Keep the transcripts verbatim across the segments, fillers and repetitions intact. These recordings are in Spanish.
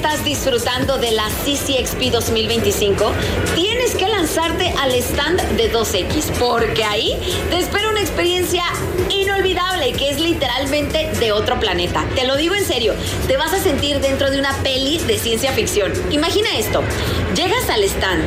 estás disfrutando de la C C X P dos mil veinticinco, tienes que lanzarte al stand de dos equis, porque ahí te espera una experiencia inolvidable que es literalmente de otro planeta. Te lo digo en serio, te vas a sentir dentro de una peli de ciencia ficción. Imagina esto, llegas al stand,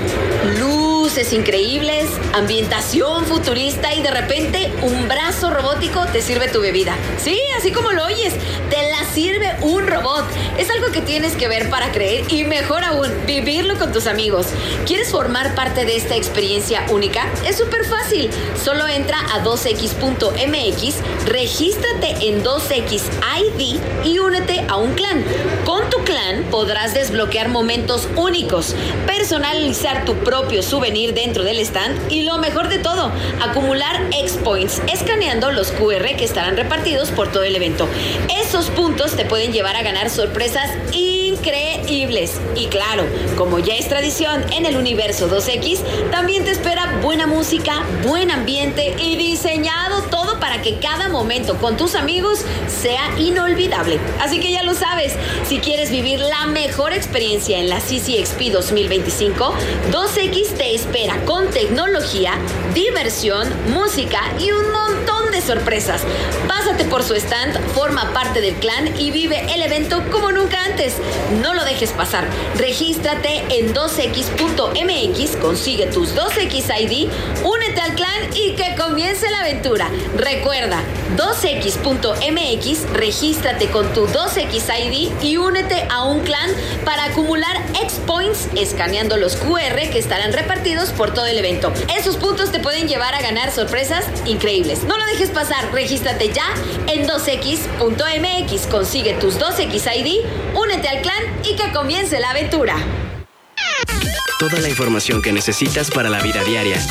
luces increíbles, ambientación futurista y de repente un brazo robótico te sirve tu bebida. Sí, así como lo oyes, te la sirve un robot. Es algo que tienes que ver para creer y mejor aún, vivirlo con tus amigos. ¿Quieres formar parte de esta experiencia única? Es súper fácil. Solo entra a dos equis punto eme equis, regístrate en dos equis I D y únete a un clan. Con tu clan podrás desbloquear momentos únicos, personalizar tu propio souvenir dentro del stand y lo mejor de todo, acumular X-Points escaneando los cu erre que estarán repartidos por todo el evento. Esos puntos te pueden llevar a ganar sorpresas increíbles. Y claro, como ya es tradición en el universo dos equis, también te espera buena música, buen ambiente y diseñado todo para que cada momento con tus amigos sea inolvidable. Así que ya lo sabes, si quieres vivir la mejor experiencia en la C C X P dos mil veinticinco, dos equis te espera con tecnología, diversión, música y un montón de sorpresas. Pásate por su stand, forma parte del clan y vive el evento como nunca antes. No lo dejes pasar. Regístrate en dos equis punto eme equis, consigue tus dos equis I D, únete al clan y que comience la aventura. Recuerda, dos equis punto eme equis, regístrate con tu dos equis I D y únete a un clan para acumular X-Points escaneando los cu erre que estarán repartidos por todo el evento. Esos puntos te pueden llevar a ganar sorpresas increíbles. No lo dejes pasar, regístrate ya en dos equis punto eme equis, consigue tus dos equis I D, únete al clan y que comience la aventura. Toda la información que necesitas para la vida diaria